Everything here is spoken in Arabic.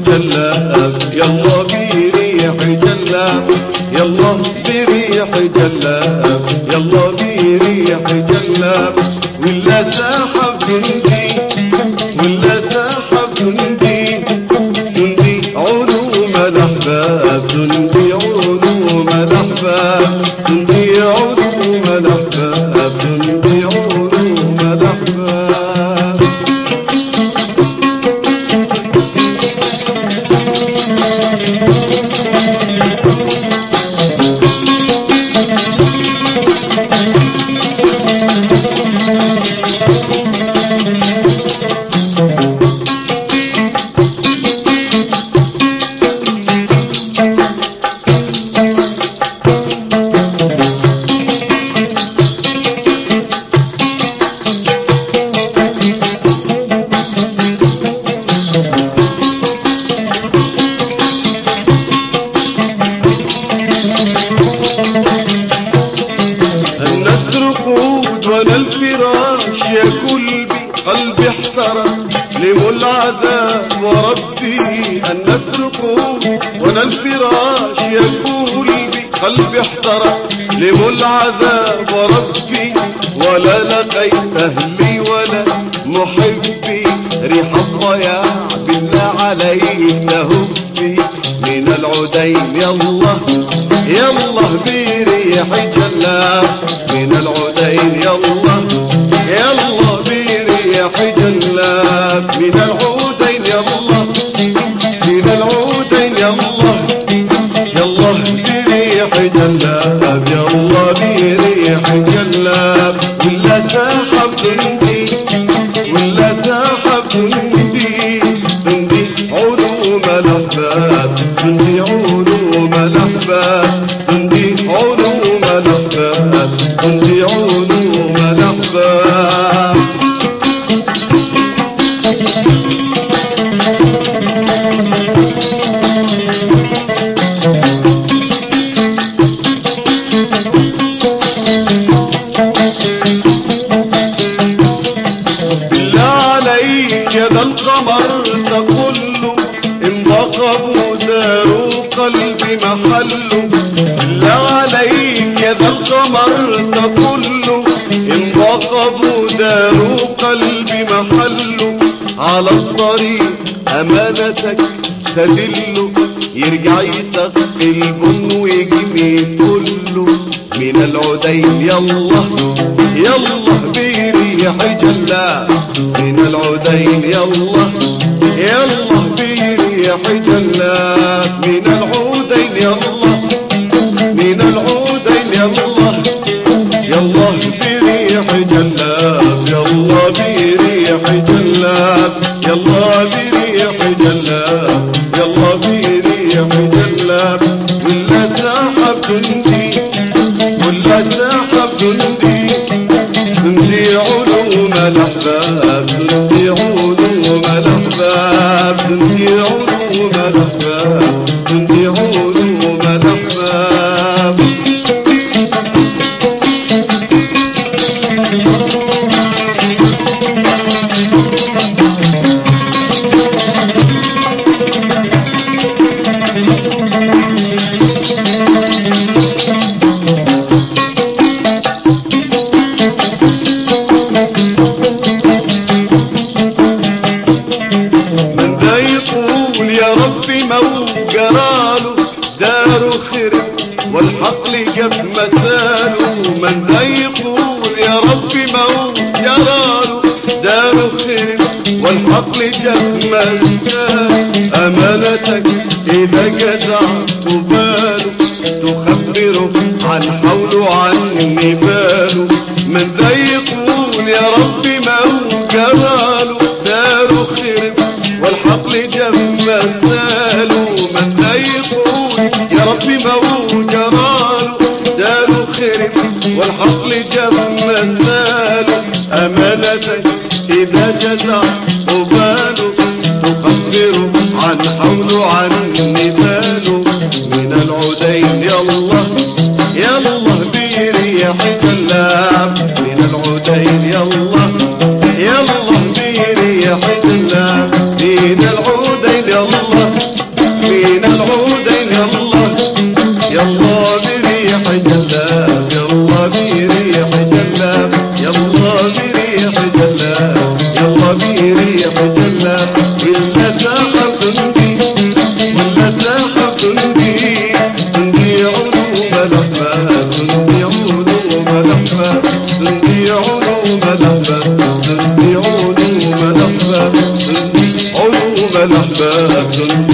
جلاب، يلا بريح جلاب، يلا بريح جلاب، يلا بريح جلاب. ولا ساحب جندي ولا ساحب جندي، جندي علوم الأحباب، جندي علوم الأحباب، جندي علوم الأحباب، جندي علوم الأحباب. وانا الفراش يا قلبي قلبي احترق لم العذاب وربي. الناس رقود وانا الفراش يا قلبي قلبي احترق لم العذاب وربي. ولا لقيت اهلي ولا محبي، ريح الضياع بالله عليك تهبي. من العدين يلا يلا بريح جلاب، من العدين يلا يلا بريح جلاب، من العدين يلا من العدين يلا يلا بريح جلاب، يلا بريح جلاب. ولا ساحب جندي ولا ساحب جندي، جندي علوم الأحباب، جندي علوم الأحباب، جندي علوم الأحباب، جندي علوم الأحباب. بالله عليك يا ذا القمر تقول له إن ضقبوا داروا قلبي محله. بالله عليك يا ذا القمر تقول له إن ضقبوا داروا قلبي محله. على الطريق أمانتك تدله، يرجع يسقي البن ويجمي كله. من العدين يلا يلا بريح جلاب، من العدين يلا يلا بريح جلاب، من العدين يلا من العدين يلا يلا بريح جلاب، يلا بريح جلاب، يلا بريح جلاب، يلا بريح جلاب. ولا ساحب جندي ولا ساحب جندي، جندي علوم الأحباب، جندي علوم الأحباب، جندي علوم الأحباب، جندي علوم الأحباب. جراله دار خير والحق جاب مثاله. من ذا يقول يا ربي مو جراله دار خير والحق جاب مثاله. أمانتك إذا جزعت باله تخبره عن حوله عن نباله. من ذا يقول يا ربي مو جراله دار خير والحق جاب مثاله. من ذا يقول يا ربي مو جراله دار خير والحق جاب مثاله. أمانتك إذا جزع قباله تخبره عن حوله عن نباله. من العدين يلا يلا بريح جلاب، من العدين يلا يلا بريح جلاب، من العدين يلا من العودين يلا بريح جلاب يلا بريح جلاب يلا بريح جلاب يلا بريح جلاب ولا ساحة تندي ولا ساحة تندي تندي علوم الأحباب تندي علوم الأحباب تندي علوم الأحباب تندي علوم الأحباب تندي علوم الأحباب